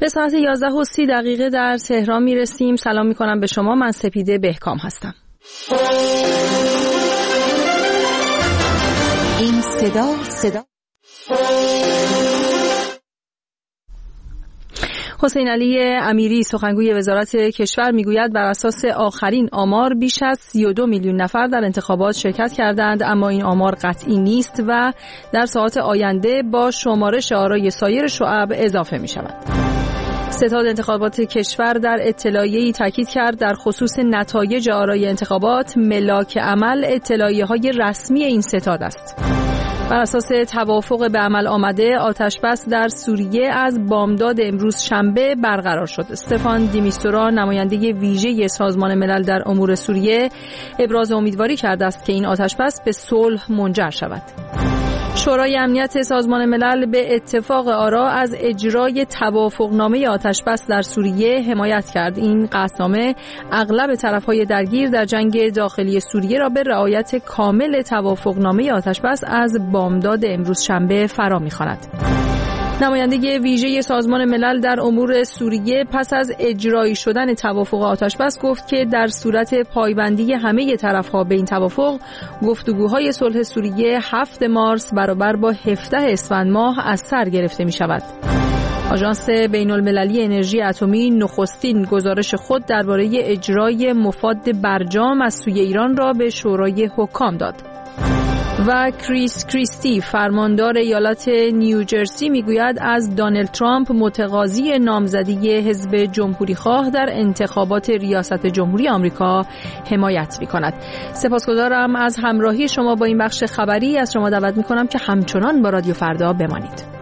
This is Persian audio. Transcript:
به ساعت 11:30 در تهران میرسیم. سلام میکنم به شما. من سپیده بهکام هستم. این صدا حسین علی امیری سخنگوی وزارت کشور میگوید بر اساس آخرین آمار بیش از 32 میلیون نفر در انتخابات شرکت کردند، اما این آمار قطعی نیست و در ساعات آینده با شمارش آرای سایر شعب اضافه می شود. ستاد انتخابات کشور در اطلاعیه‌ای تاکید کرد در خصوص نتایج آرای انتخابات ملاک عمل اطلاعیه‌های رسمی این ستاد است. بر اساس توافق به عمل آمده آتش‌بس در سوریه از بامداد امروز شنبه برقرار شد. استفان دیمیستورا نماینده ویژه سازمان ملل در امور سوریه ابراز امیدواری کرده است که این آتش‌بس به صلح منجر شود. شورای امنیت سازمان ملل به اتفاق آرا از اجرای توافقنامه آتش‌بس در سوریه حمایت کرد. این قطعنامه اغلب طرف‌های درگیر در جنگ داخلی سوریه را به رعایت کامل توافقنامه آتش‌بس از بامداد امروز شنبه فرا می‌خواند. نماینده ویژه سازمان ملل در امور سوریه پس از اجرایی شدن توافق آتش‌بس گفت که در صورت پایبندی همه طرف‌ها به این توافق، گفتگوهای صلح سوریه 7 مارس برابر با 17 اسفند ماه از سر گرفته می‌شود. آژانس بین‌المللی انرژی اتمی نخستین گزارش خود درباره اجرای مفاد برجام از سوی ایران را به شورای حکام داد. و کریس کریستی فرماندار ایالت نیوجرسی میگوید از دونالد ترامپ متقاضی نامزدی حزب جمهوری خواه در انتخابات ریاست جمهوری آمریکا حمایت می‌کند. سپاسگزارم از همراهی شما با این بخش خبری. از شما دعوت می‌کنم که همچنان با رادیو فردا بمانید.